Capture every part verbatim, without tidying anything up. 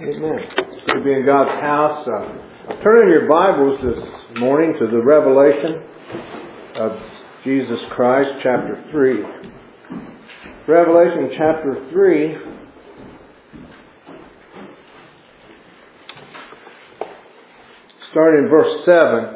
Amen. To be in God's house. Uh, turn in your Bibles this morning to the Revelation of Jesus Christ, chapter three. Revelation chapter three. Starting in verse seven.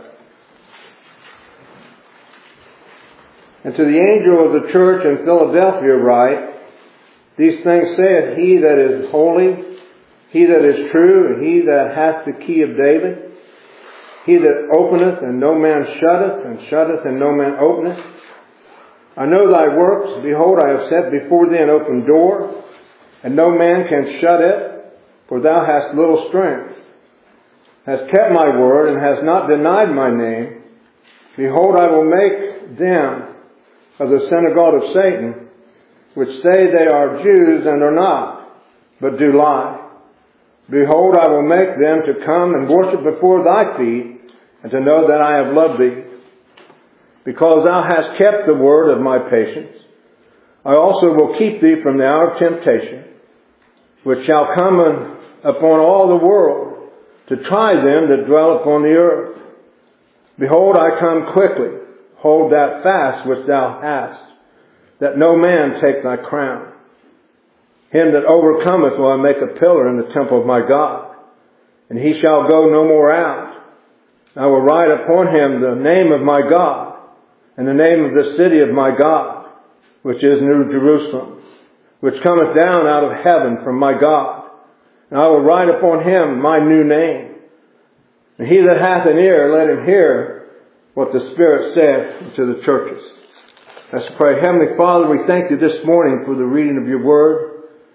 And to the angel of the church in Philadelphia write, These things saith he that is holy, he that is true, and he that hath the key of David, he that openeth and no man shutteth, and shutteth and no man openeth. I know thy works. Behold, I have set before thee an open door, and no man can shut it, for thou hast little strength. Hast kept my word, and hast not denied my name. Behold, I will make them of the synagogue of Satan, which say they are Jews and are not, but do lie. Behold, I will make them to come and worship before thy feet, and to know that I have loved thee. Because thou hast kept the word of my patience, I also will keep thee from the hour of temptation, which shall come upon all the world, to try them that dwell upon the earth. Behold, I come quickly. Hold that fast which thou hast, that no man take thy crown. Him that overcometh will I make a pillar in the temple of my God, and he shall go no more out. I will write upon him the name of my God, and the name of the city of my God, which is New Jerusalem, which cometh down out of heaven from my God. And I will write upon him my new name. And he that hath an ear, let him hear what the Spirit saith to the churches. Let's pray. Heavenly Father, we thank you this morning for the reading of your word.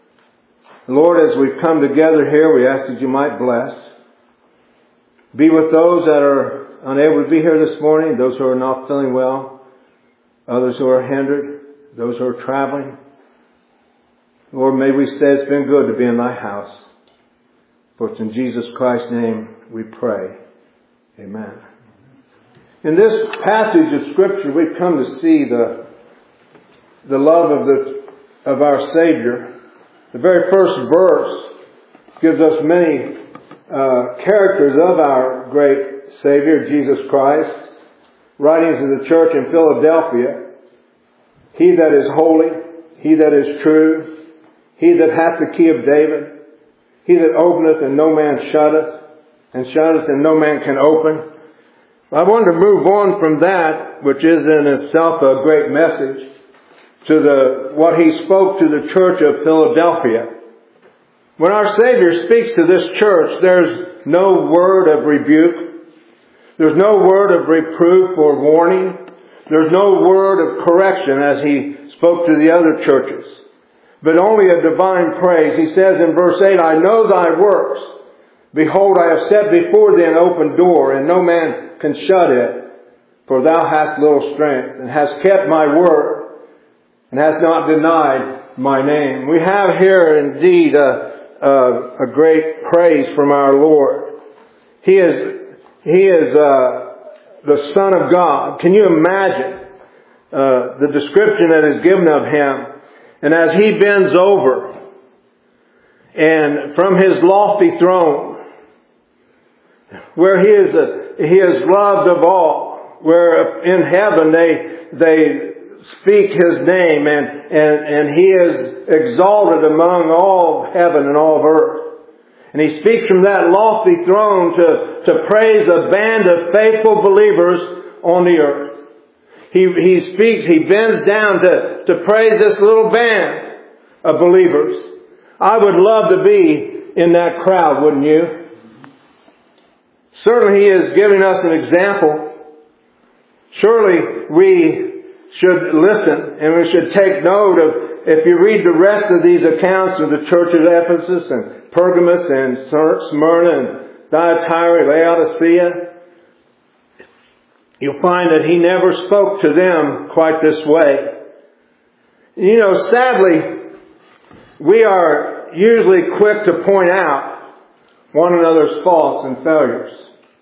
Lord, as we've come together here, we ask that you might bless. Be with those that are unable to be here this morning, those who are not feeling well, others who are hindered, those who are traveling. Lord, may we say it's been good to be in thy house. For it's in Jesus Christ's name we pray. Amen. In this passage of Scripture, we've come to see the, the love of, the, of our Savior. The very first verse gives us many uh, characters of our great Savior, Jesus Christ. Writing to the church in Philadelphia, He that is holy, He that is true, He that hath the key of David, He that openeth and no man shutteth, and shutteth and no man can open. I wanted to move on from that, which is in itself a great message, to the what he spoke to the church of Philadelphia. When our Savior speaks to this church, there's no word of rebuke. There's no word of reproof or warning. There's no word of correction as he spoke to the other churches, but only a divine praise. He says in verse eight, I know thy works. Behold, I have set before thee an open door, and no man can shut it. For thou hast little strength, and hast kept my word, and has not denied my name. We have here indeed a, a, a great praise from our Lord. He is, He is uh, the Son of God. Can you imagine uh, the description that is given of Him? And as He bends over, and from His lofty throne, where He is, a, He is loved of all, where in heaven they they speak His name, and, and, and He is exalted among all heaven and all of earth. And He speaks from that lofty throne to, to praise a band of faithful believers on the earth. He, he speaks, He bends down to, to praise this little band of believers. I would love to be in that crowd, wouldn't you? Certainly He is giving us an example. Surely we should listen, and we should take note of, if you read the rest of these accounts of the church of Ephesus and Pergamos and Smyrna and Thyatira, Laodicea, you'll find that He never spoke to them quite this way. You know, sadly, we are usually quick to point out one another's faults and failures.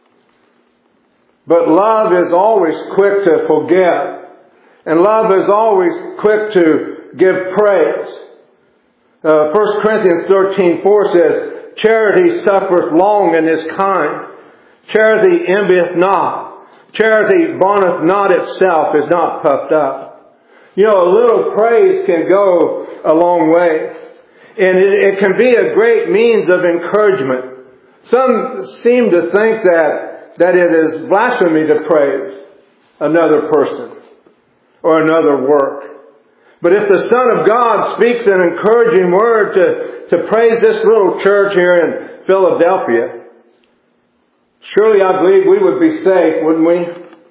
But love is always quick to forgive. And love is always quick to give praise. Uh, First Corinthians thirteen four says, charity suffereth long and is kind. Charity envieth not. Charity vaunteth not itself, is not puffed up. You know, a little praise can go a long way. And it, it can be a great means of encouragement. Some seem to think that, that it is blasphemy to praise another person or another work. But if the Son of God speaks an encouraging word to, to praise this little church here in Philadelphia, surely I believe we would be safe, wouldn't we?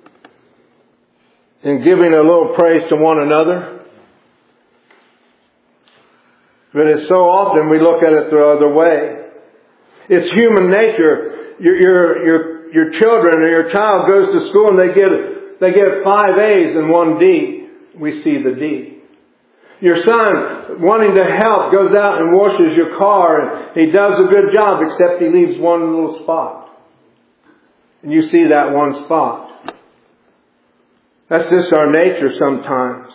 In giving a little praise to one another. But it's so often we look at it the other way. It's human nature. Your, your, your, your children or your child goes to school and they get, they get five A's and one D. We see the D. Your son, wanting to help, goes out and washes your car and he does a good job except he leaves one little spot. And you see that one spot. That's just our nature sometimes.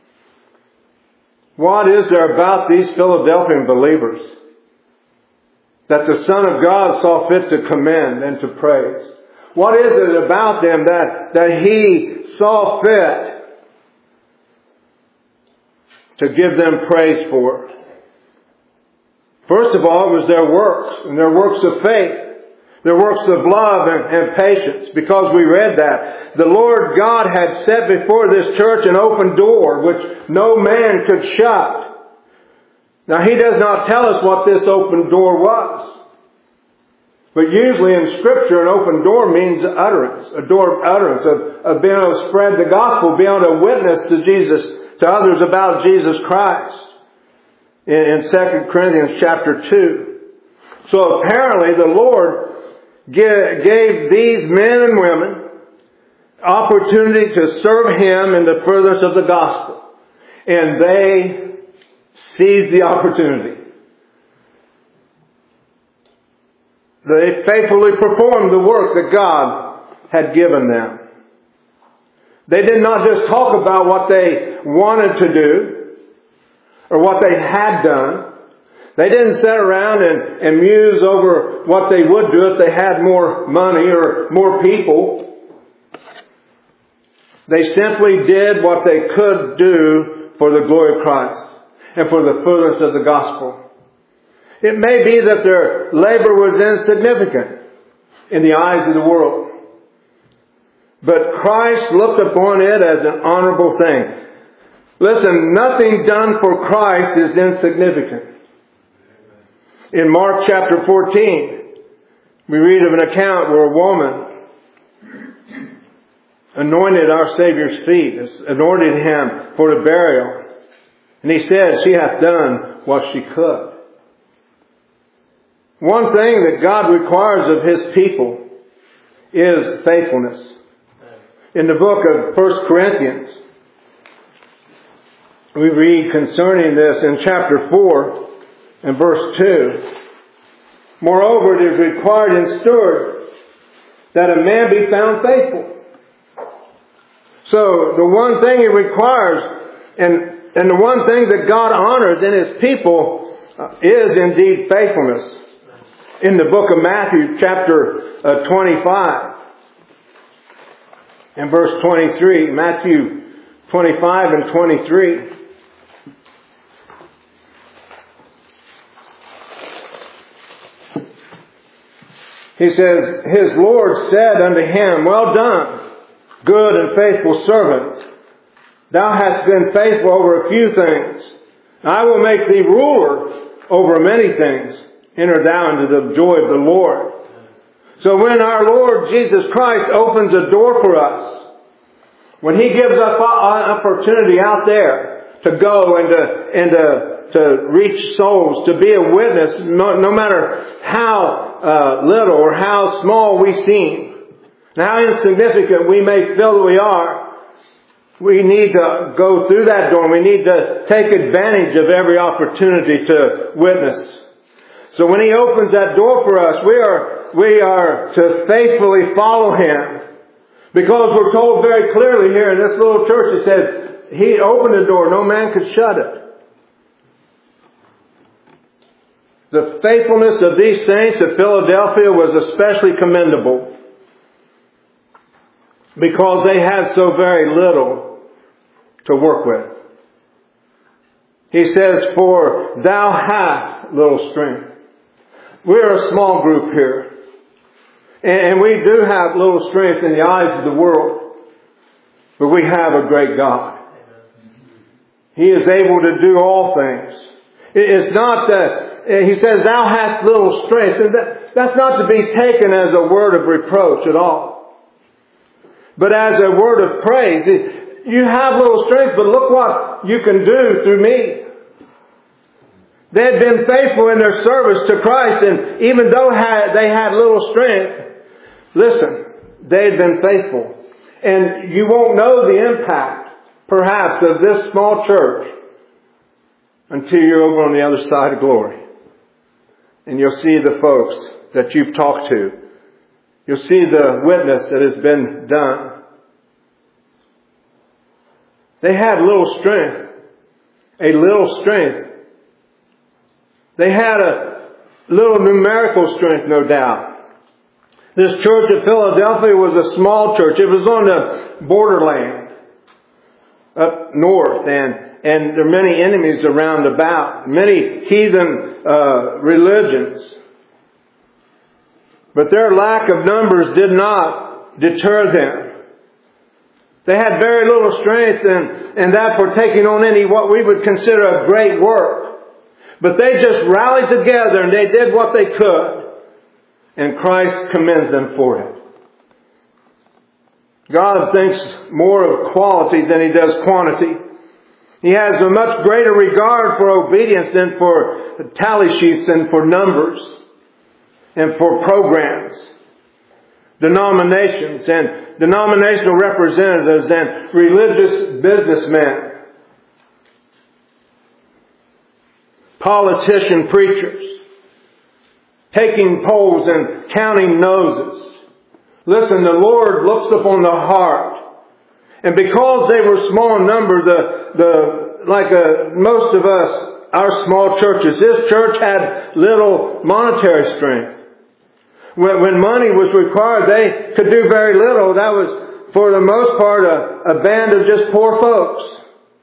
What is there about these Philadelphian believers that the Son of God saw fit to commend and to praise? What is it about them that, that He saw fit to give them praise for? First of all, it was their works, and their works of faith. Their works of love and, and patience, because we read that. The Lord God had set before this church an open door which no man could shut. Now He does not tell us what this open door was. But usually in Scripture, an open door means utterance, a door of utterance, of, of being able to spread the gospel, being able to witness to Jesus, to others about Jesus Christ. In, in Second Corinthians chapter two. So apparently the Lord gave these men and women opportunity to serve Him in the furtherance of the gospel. And they seized the opportunity. They faithfully performed the work that God had given them. They did not just talk about what they wanted to do or what they had done. They didn't sit around and, and muse over what they would do if they had more money or more people. They simply did what they could do for the glory of Christ and for the furtherance of the gospel. It may be that their labor was insignificant in the eyes of the world, but Christ looked upon it as an honorable thing. Listen, nothing done for Christ is insignificant. In Mark chapter fourteen, we read of an account where a woman anointed our Savior's feet, anointed Him for the burial. And he said, she hath done what she could. One thing that God requires of His people is faithfulness. In the book of First Corinthians, we read concerning this in chapter four and verse two. Moreover, it is required in stewards that a man be found faithful. So the one thing He requires, and, and the one thing that God honors in His people uh, is indeed faithfulness. In the book of Matthew chapter uh, twenty-five and verse twenty-three, Matthew twenty-five and twenty-three. He says, His Lord said unto him, Well done, good and faithful servant. Thou hast been faithful over a few things. I will make thee ruler over many things. Enter thou into the joy of the Lord. So when our Lord Jesus Christ opens a door for us, when He gives us an opportunity out there to go and to, and to, to reach souls, to be a witness, no, no matter how uh, little or how small we seem, and how insignificant we may feel that we are, we need to go through that door. We need to take advantage of every opportunity to witness. So when He opens that door for us, we are, we are to faithfully follow Him. Because we're told very clearly here in this little church, it says, He opened the door, no man could shut it. The faithfulness of these saints at Philadelphia was especially commendable because they had so very little to work with. He says, for thou hast little strength. We're a small group here. And we do have little strength in the eyes of the world. But we have a great God. He is able to do all things. It's not that, he says, thou hast little strength. And that, that's not to be taken as a word of reproach at all. But as a word of praise. You have little strength, but look what you can do through me. They had been faithful in their service to Christ, and even though they had little strength, listen, they had been faithful. And you won't know the impact, perhaps, of this small church until you're over on the other side of glory. And you'll see the folks that you've talked to. You'll see the witness that has been done. They had little strength. A little strength. They had a little numerical strength, no doubt. This church at Philadelphia was a small church. It was on the borderland up north, and, and there are many enemies around about. Many heathen uh, religions. But their lack of numbers did not deter them. They had very little strength, and, and that for taking on any what we would consider a great work. But they just rallied together and they did what they could. And Christ commends them for it. God thinks more of quality than He does quantity. He has a much greater regard for obedience than for tally sheets and for numbers and for programs. Denominations and denominational representatives and religious businessmen. Politician preachers, taking polls and counting noses. Listen, the Lord looks upon the heart. And because they were small in number, the, the, like uh, most of us, our small churches, this church had little monetary strength. When, when money was required, they could do very little. That was, for the most part, a, a band of just poor folks.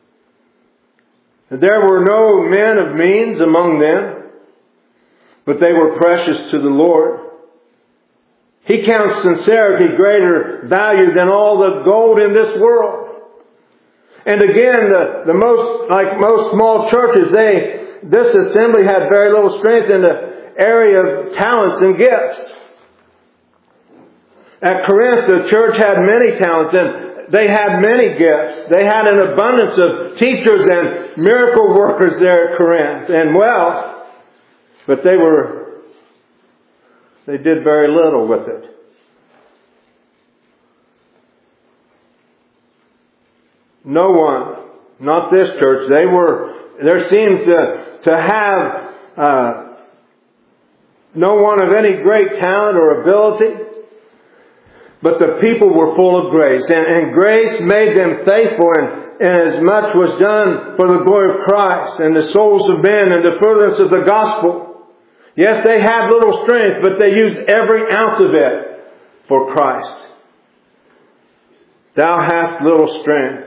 There were no men of means among them, but they were precious to the Lord. He counts sincerity greater value than all the gold in this world. And again, the, the most, like most small churches, they, this assembly had very little strength in the area of talents and gifts. At Corinth, the church had many talents, and they had many gifts. They had an abundance of teachers and miracle workers there at Corinth and wealth. But they were, they did very little with it. No one, not this church, they were, there seems to, to have uh, no one of any great talent or ability. But the people were full of grace, and, and grace made them faithful, and, and as much was done for the glory of Christ and the souls of men and the furtherance of the gospel. Yes, they had little strength, but they used every ounce of it for Christ. Thou hast little strength.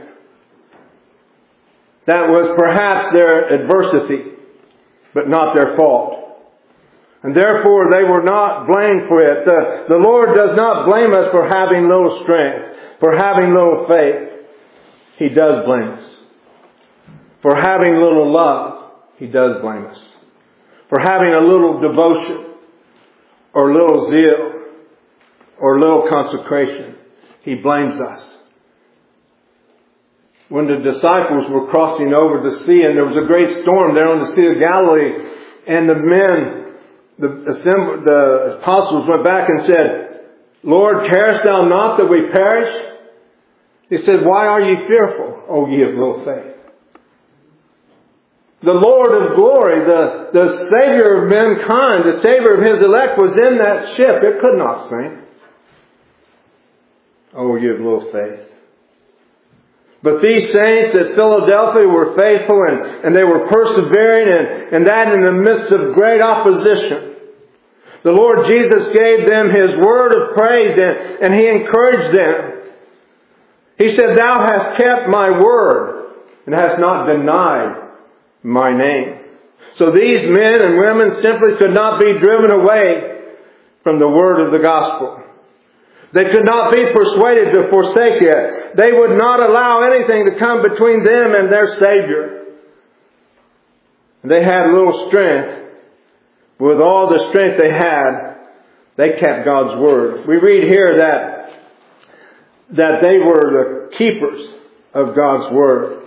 That was perhaps their adversity, but not their fault. And therefore they were not blamed for it. The, the Lord does not blame us for having little strength, for having little faith. He does blame us. For having little love, He does blame us. For having a little devotion, or little zeal, or little consecration, He blames us. When the disciples were crossing over the sea, and there was a great storm there on the Sea of Galilee, and the men The, the apostles went back and said, Lord, carest thou not that we perish? He said, why are ye fearful, O ye of little faith? The Lord of glory, the, the Savior of mankind, the Savior of His elect was in that ship. It could not sink. O ye of little faith. But these saints at Philadelphia were faithful, and, and they were persevering, and, and that in the midst of great opposition. The Lord Jesus gave them His word of praise, and, and He encouraged them. He said, "Thou hast kept my word, and hast not denied my name." So these men and women simply could not be driven away from the word of the gospel. They could not be persuaded to forsake it. They would not allow anything to come between them and their Savior. They had little strength. With all the strength they had, they kept God's word. We read here that, that they were the keepers of God's word.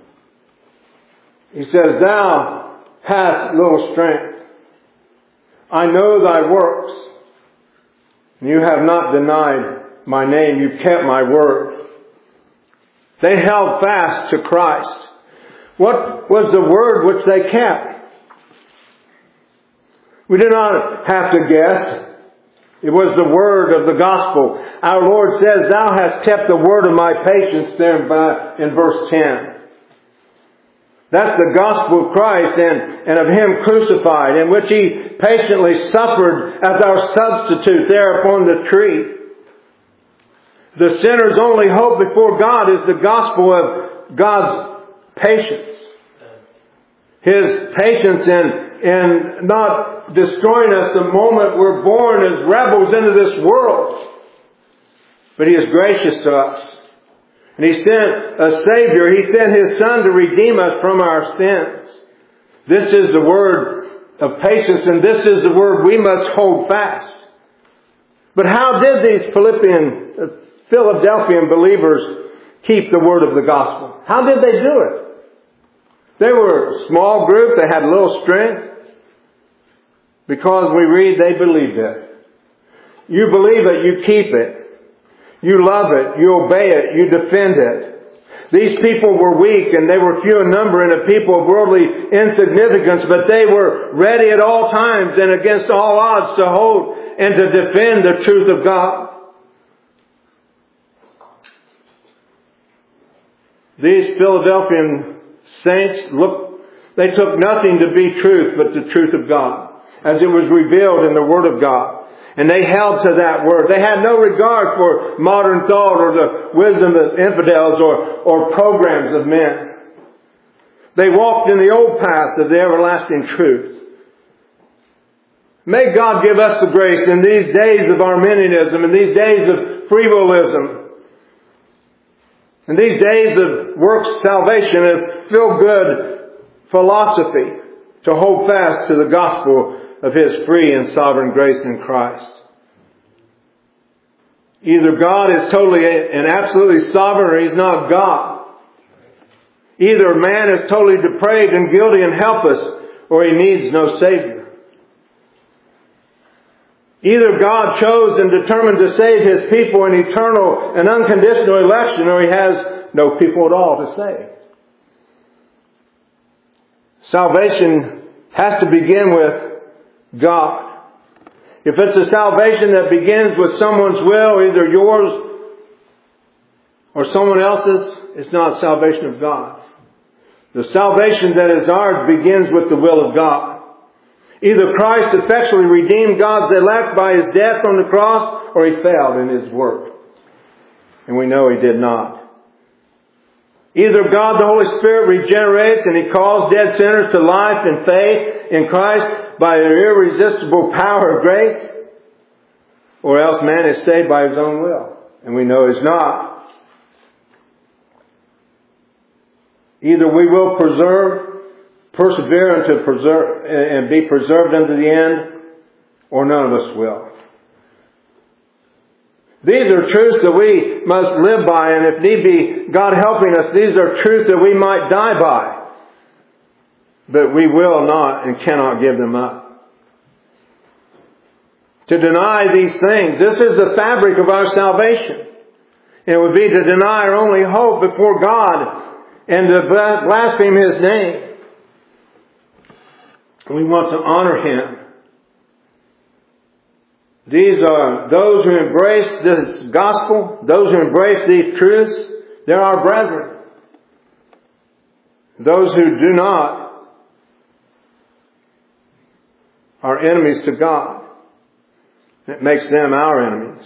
He says, "Thou hast little strength. I know thy works. You have not denied my name. You kept my word." They held fast to Christ. What was the word which they kept? We do not have to guess. It was the word of the gospel. Our Lord says, "Thou hast kept the word of my patience," there in verse ten. That's the gospel of Christ and, and of Him crucified, in which He patiently suffered as our substitute there upon the tree. The sinner's only hope before God is the gospel of God's patience. His patience in, in not destroying us the moment we're born as rebels into this world. But He is gracious to us. And He sent a Savior. He sent His Son to redeem us from our sins. This is the word of patience, and this is the word we must hold fast. But how did these Philippian, uh, Philadelphian believers keep the word of the gospel? How did they do it? They were a small group. They had little strength. Because we read they believed it. You believe it, you keep it. You love it, you obey it, you defend it. These people were weak and they were few in number and a people of worldly insignificance, but they were ready at all times and against all odds to hold and to defend the truth of God. These Philadelphian saints, look, they took nothing to be truth but the truth of God, as it was revealed in the Word of God. And they held to that word. They had no regard for modern thought or the wisdom of infidels or, or programs of men. They walked in the old path of the everlasting truth. May God give us the grace in these days of Arminianism, in these days of free willism, in these days of works salvation and feel-good philosophy, to hold fast to the gospel of His free and sovereign grace in Christ. Either God is totally and absolutely sovereign, or He's not God. Either man is totally depraved and guilty and helpless, or he needs no Savior. Either God chose and determined to save His people in eternal and unconditional election, or He has no people at all to save. Salvation has to begin with God. If it's a salvation that begins with someone's will, either yours or someone else's, it's not salvation of God. The salvation that is ours begins with the will of God. Either Christ effectually redeemed God's elect by His death on the cross, or He failed in His work. And we know He did not. Either God, the Holy Spirit, regenerates and He calls dead sinners to life and faith in Christ by the irresistible power of grace, or else man is saved by his own will. And we know He's not. Either we will preserve, persevere unto preserve, and be preserved unto the end, or none of us will. These are truths that we must live by, and if need be, God helping us, these are truths that we might die by. But we will not and cannot give them up. To deny these things, this is the fabric of our salvation. It would be to deny our only hope before God and to blaspheme His name. We want to honor Him. These are those who embrace this gospel, those who embrace these truths. They're our brethren. Those who do not are enemies to God. It makes them our enemies.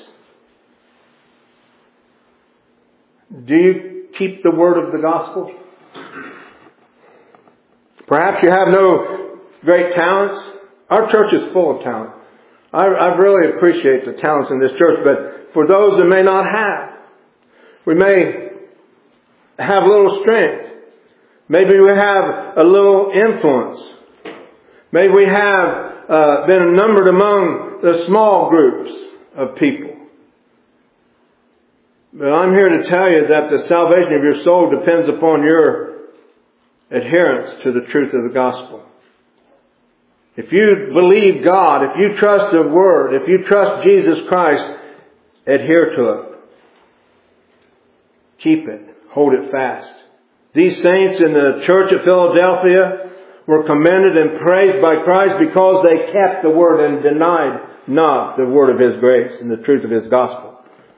Do you keep the word of the gospel? Perhaps you have no great talents. Our church is full of talent. I, I really appreciate the talents in this church, but for those that may not have, we may have little strength. Maybe we have a little influence. Maybe we have uh, been numbered among the small groups of people. But I'm here to tell you that the salvation of your soul depends upon your adherence to the truth of the gospel. If you believe God, if you trust the Word, if you trust Jesus Christ, adhere to it. Keep it. Hold it fast. These saints in the church at Philadelphia were commended and praised by Christ because they kept the Word and denied not the Word of His grace and the truth of His gospel.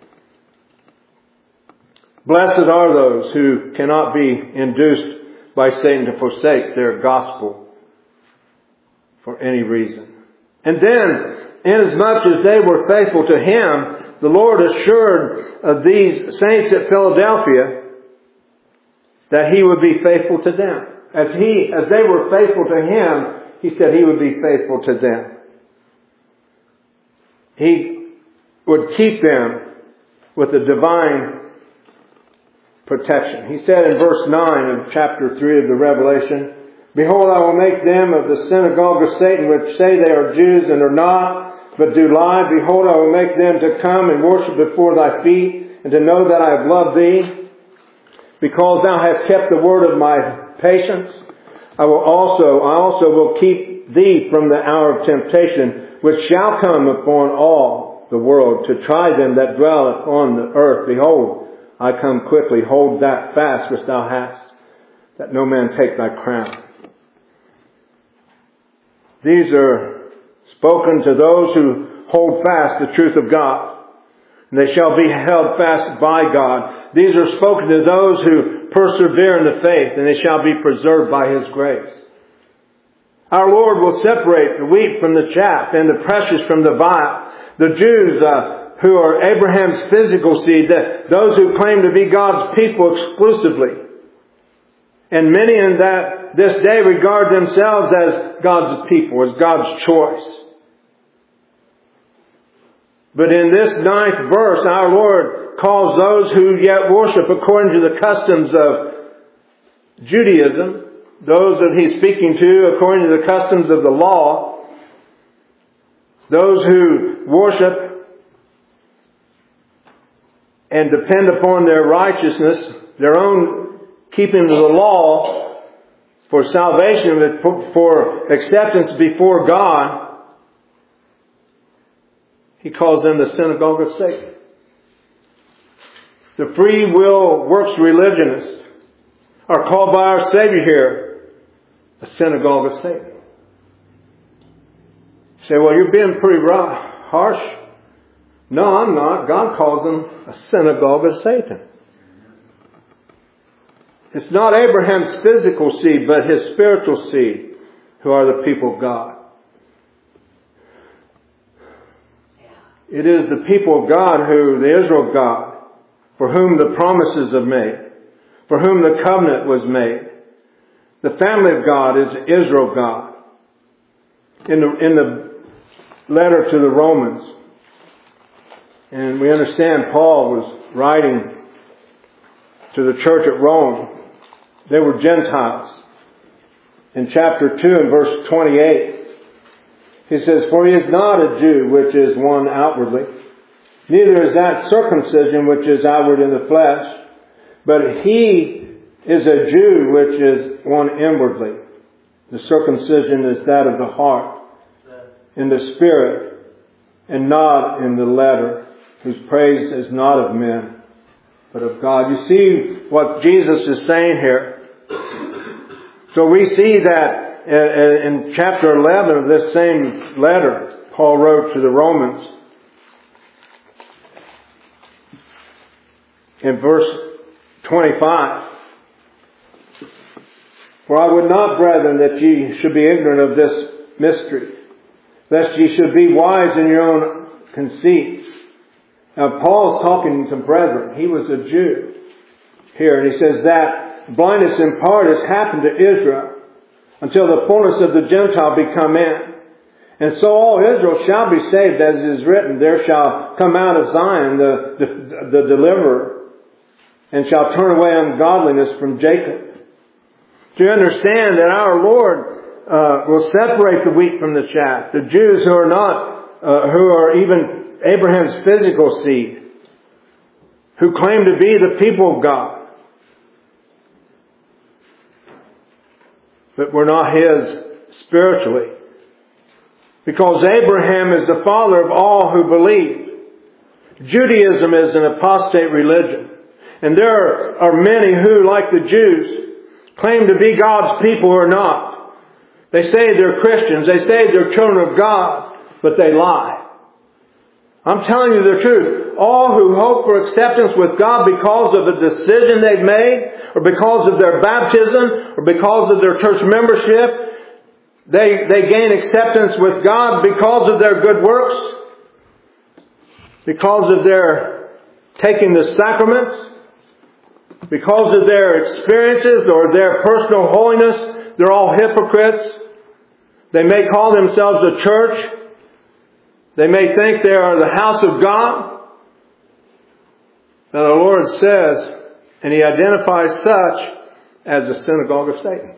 Blessed are those who cannot be induced by Satan to forsake their gospel for any reason. And then, inasmuch as they were faithful to Him, the Lord assured of these saints at Philadelphia that He would be faithful to them. As He, as they were faithful to Him, He said He would be faithful to them. He would keep them with a divine protection. He said in verse nine of chapter three of the Revelation, Behold, I will make them of the synagogue of Satan, which say they are Jews and are not, but do lie. Behold, I will make them to come and worship before thy feet, and to know that I have loved thee. Because thou hast kept the word of my patience, I will also, I also will keep thee from the hour of temptation, which shall come upon all the world, to try them that dwell upon the earth. Behold, I come quickly. Hold that fast which thou hast, that no man take thy crown. These are spoken to those who hold fast the truth of God. And they shall be held fast by God. These are spoken to those who persevere in the faith, and they shall be preserved by His grace. Our Lord will separate the wheat from the chaff and the precious from the vile. The Jews uh, who are Abraham's physical seed, that those who claim to be God's people exclusively. And many in that this day regard themselves as God's people, as God's choice. But in this ninth verse, our Lord calls those who yet worship according to the customs of Judaism, those that He's speaking to according to the customs of the law, those who worship and depend upon their righteousness, their own keeping of the law for salvation, for acceptance before God. He calls them the synagogue of Satan. The free will works religionists are called by our Savior here a synagogue of Satan. You say, well, you're being pretty rough, harsh. No, I'm not. God calls them a synagogue of Satan. It's not Abraham's physical seed, but his spiritual seed who are the people of God. It is the people of God who, the Israel of God, for whom the promises are made, for whom the covenant was made. The family of God is Israel of God. In the, in the letter to the Romans, and we understand Paul was writing to the church at Rome. They were Gentiles. In chapter two and verse twenty-eight, he says, For he is not a Jew, which is one outwardly, neither is that circumcision which is outward in the flesh, but he is a Jew, which is one inwardly. The circumcision is that of the heart, in the spirit, and not in the letter, whose praise is not of men, but of God. You see what Jesus is saying here. So we see that in chapter eleven of this same letter Paul wrote to the Romans, in verse twenty-five, For I would not, brethren, that ye should be ignorant of this mystery, lest ye should be wise in your own conceits. Now Paul's talking to brethren. He was a Jew here, and he says that blindness in part has happened to Israel until the fullness of the Gentile be come in. And so all Israel shall be saved, as it is written, there shall come out of Zion the, the, the deliverer, and shall turn away ungodliness from Jacob. Do you understand that our Lord uh, will separate the wheat from the chaff? The Jews who are not, uh, who are even Abraham's physical seed, who claim to be the people of God, but we're not His spiritually. Because Abraham is the father of all who believe. Judaism is an apostate religion. And there are many who, like the Jews, claim to be God's people or not. They say they're Christians. They say they're children of God. But they lie. I'm telling you the truth. All who hope for acceptance with God because of a decision they've made, or because of their baptism, or because of their church membership, They, they gain acceptance with God because of their good works, because of their taking the sacraments, because of their experiences or their personal holiness. They're all hypocrites. They may call themselves a church. They may think they are the house of God. But the Lord says, and He identifies such as the synagogue of Satan.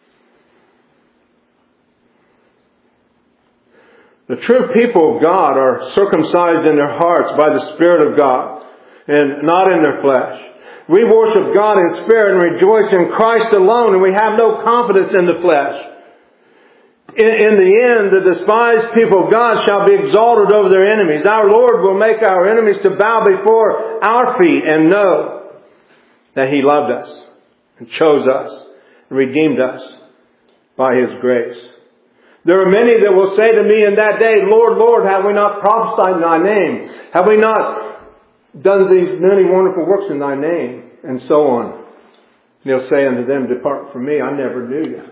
The true people of God are circumcised in their hearts by the Spirit of God and not in their flesh. We worship God in spirit and rejoice in Christ alone, and we have no confidence in the flesh. In, in the end, the despised people of God shall be exalted over their enemies. Our Lord will make our enemies to bow before our feet and know that He loved us and chose us and redeemed us by His grace. There are many that will say to me in that day, Lord, Lord, have we not prophesied in Thy name? Have we not done these many wonderful works in Thy name? And so on. And He'll say unto them, depart from me, I never knew you.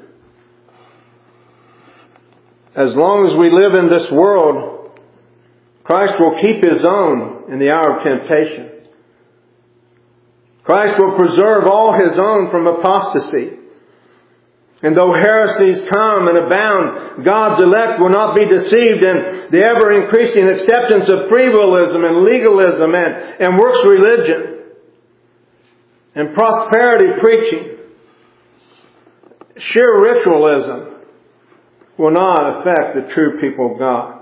As long as we live in this world, Christ will keep His own in the hour of temptation. Christ will preserve all His own from apostasy. And though heresies come and abound, God's elect will not be deceived in the ever-increasing acceptance of free willism and legalism and, and works religion and prosperity preaching. Sheer ritualism will not affect the true people of God.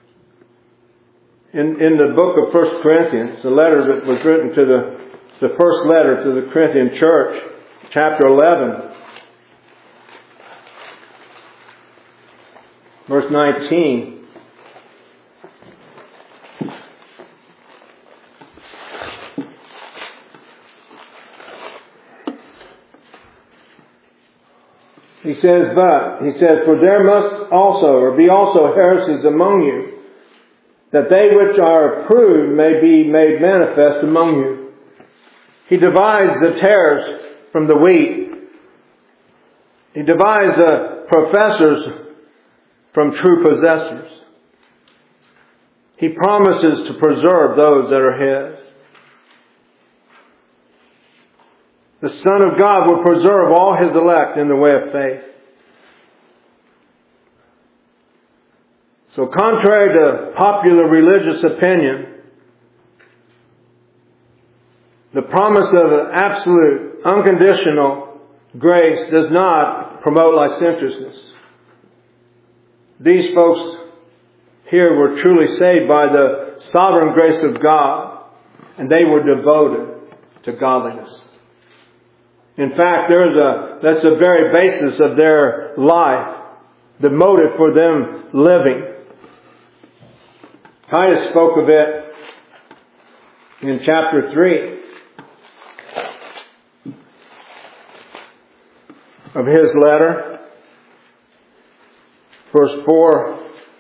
In, in the book of First Corinthians, the letter that was written to the, the first letter to the Corinthian church, chapter eleven, verse nineteen. He says, but, he says, for there must also, or be also heresies among you, that they which are approved may be made manifest among you. He divides the tares from the wheat. He divides the professors from true possessors. He promises to preserve those that are His. The Son of God will preserve all His elect in the way of faith. So contrary to popular religious opinion, the promise of absolute, unconditional grace does not promote licentiousness. These folks here were truly saved by the sovereign grace of God, and they were devoted to godliness. In fact, there's a, that's the very basis of their life, the motive for them living. Titus spoke of it in chapter three of his letter, verse four.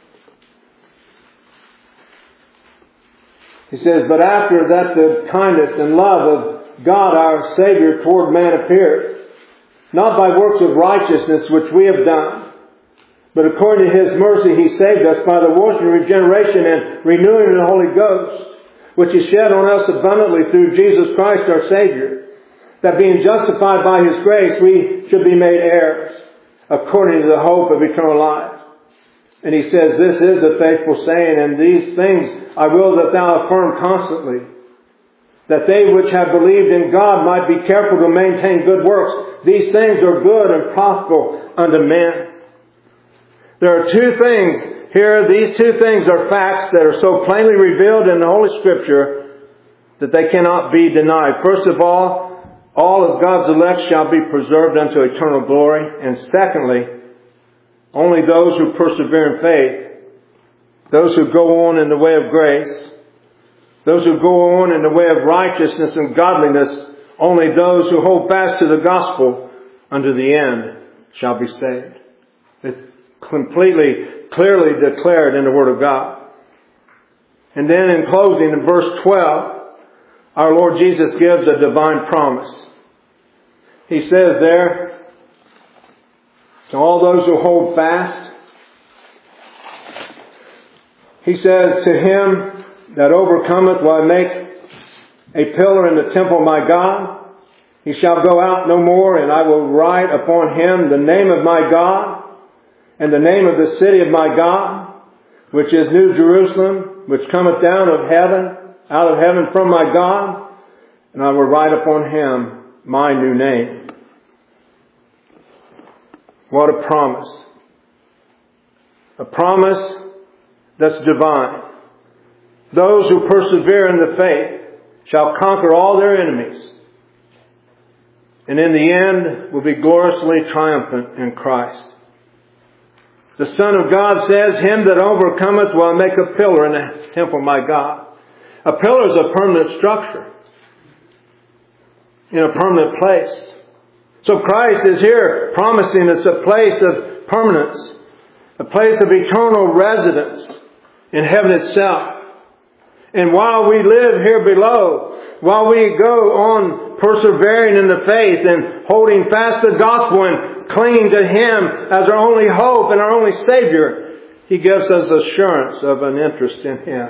He says, but after that the kindness and love of God our Savior toward man appeared, not by works of righteousness which we have done, but according to His mercy He saved us by the washing, regeneration, and renewing of the Holy Ghost, which He shed on us abundantly through Jesus Christ our Savior, that being justified by His grace, we should be made heirs, according to the hope of eternal life. And He says, this is a faithful saying, and these things I will that thou affirm constantly, that they which have believed in God might be careful to maintain good works. These things are good and profitable unto men. There are two things here. These two things are facts that are so plainly revealed in the Holy Scripture that they cannot be denied. First of all, all of God's elect shall be preserved unto eternal glory. And secondly, only those who persevere in faith, those who go on in the way of grace, those who go on in the way of righteousness and godliness, only those who hold fast to the gospel unto the end shall be saved. It's completely, clearly declared in the Word of God. And then in closing, in verse twelve, our Lord Jesus gives a divine promise. He says there, to all those who hold fast, He says, to him that overcometh will I make a pillar in the temple of my God. He shall go out no more, and I will write upon him the name of my God, and the name of the city of my God, which is New Jerusalem, which cometh down of heaven, out of heaven from my God, and I will write upon him my new name. What a promise. A promise that's divine. Those who persevere in the faith shall conquer all their enemies, and in the end will be gloriously triumphant in Christ. The Son of God says, him that overcometh will I make a pillar in the temple of my God. A pillar is a permanent structure in a permanent place. So Christ is here promising it's a place of permanence, a place of eternal residence in heaven itself. And while we live here below, while we go on persevering in the faith and holding fast the gospel and clinging to Him as our only hope and our only Savior, He gives us assurance of an interest in Him.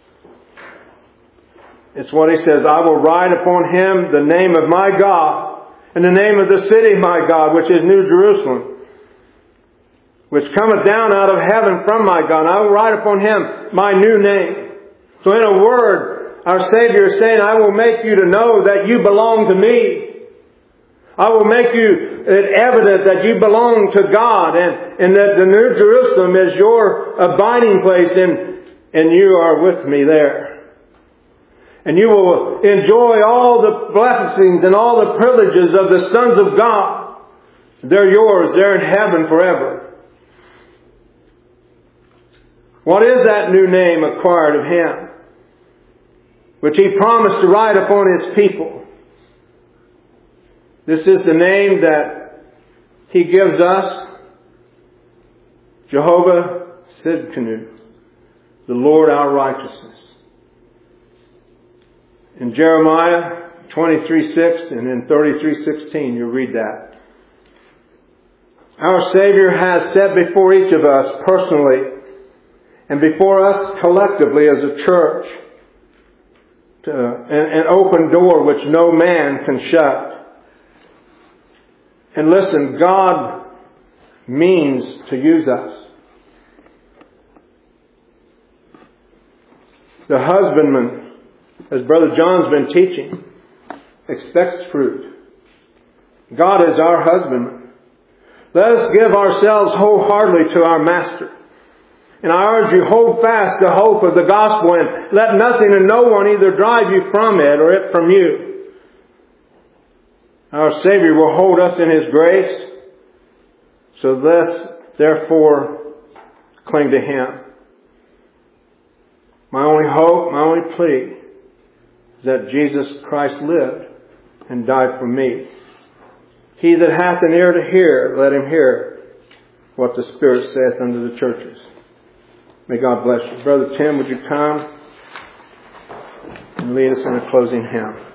It's what He says, I will write upon him the name of my God and the name of the city of my God, which is New Jerusalem, which cometh down out of heaven from my God. And I will write upon him my new name. So in a word, our Savior is saying, I will make you to know that you belong to me. I will make you it evident that you belong to God, and, and that the New Jerusalem is your abiding place, and, and you are with me there. And you will enjoy all the blessings and all the privileges of the sons of God. They're yours. They're in heaven forever. What is that new name acquired of Him, which He promised to write upon His people? This is the name that He gives us, Jehovah Sidkenu, the Lord our righteousness. In Jeremiah twenty-three six and in thirty-three sixteen, you read that. Our Savior has set before each of us personally and before us collectively as a church to, an, an open door which no man can shut. And listen, God means to use us. The husbandman, as Brother John's been teaching, expects fruit. God is our husbandman. Let us give ourselves wholeheartedly to our Master. And I urge you, hold fast the hope of the gospel, and let nothing and no one either drive you from it or it from you. Our Savior will hold us in His grace. So let's therefore cling to Him. My only hope, my only plea is that Jesus Christ lived and died for me. He that hath an ear to hear, let him hear what the Spirit saith unto the churches. May God bless you. Brother Tim, would you come and lead us in a closing hymn?